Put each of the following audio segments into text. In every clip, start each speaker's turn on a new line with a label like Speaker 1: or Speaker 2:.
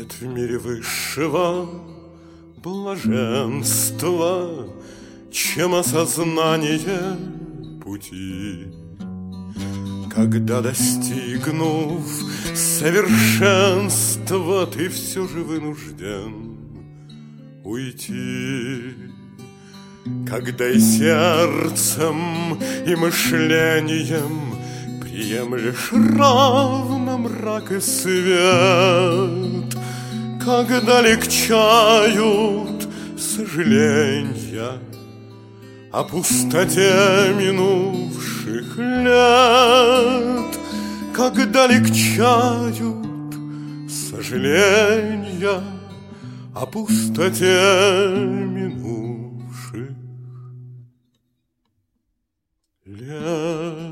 Speaker 1: Нет в мире высшего блаженства, чем осознание пути. Когда, достигнув совершенства, ты все же вынужден уйти. Когда и сердцем, и мышлением приемлешь равно мрак и свет, когда легчают сожаления о пустоте минувших лет, когда легчают сожаления о пустоте минувших лет.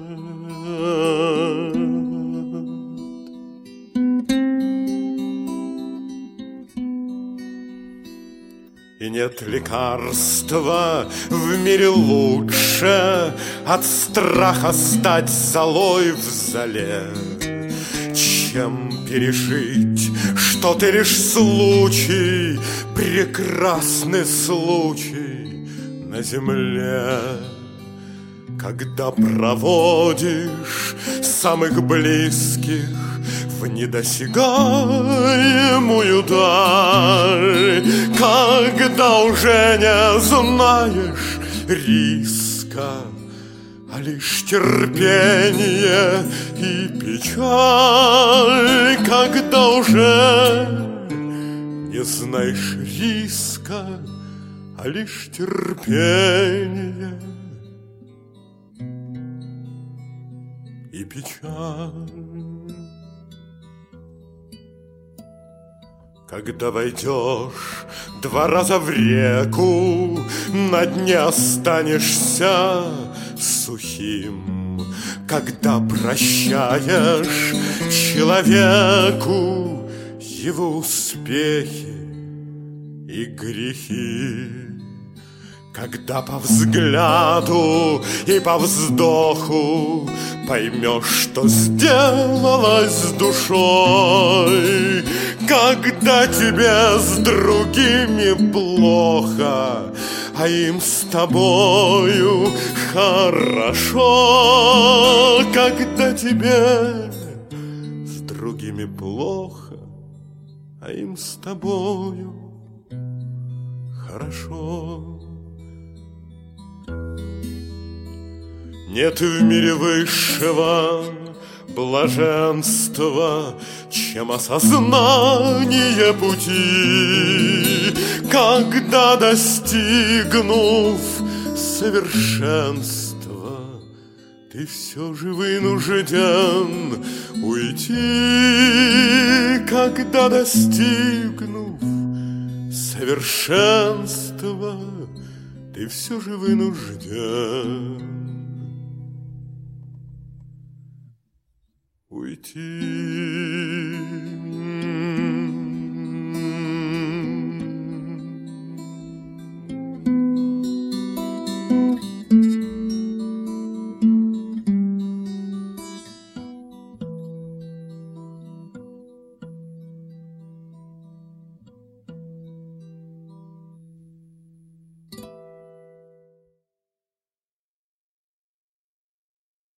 Speaker 1: И нет лекарства в мире лучше от страха стать золой в золе, чем пережить, что ты лишь случай, прекрасный случай на земле. Когда проводишь самых близких в недосягаемую даль, когда уже не знаешь риска, а лишь терпение и печаль, когда уже не знаешь риска, а лишь терпение и печаль. Когда войдешь 2 раза в реку, на дне останешься сухим. Когда прощаешь человеку его успехи и грехи, когда по взгляду и по вздоху поймешь, что сделалось с душой, когда тебе с другими плохо, а им с тобою хорошо, когда тебе с другими плохо, а им с тобою хорошо. Нет в мире высшего блаженства, чем осознание пути, когда, достигнув совершенства, ты все же вынужден уйти. Когда, достигнув совершенства, ты все же вынужден уйти.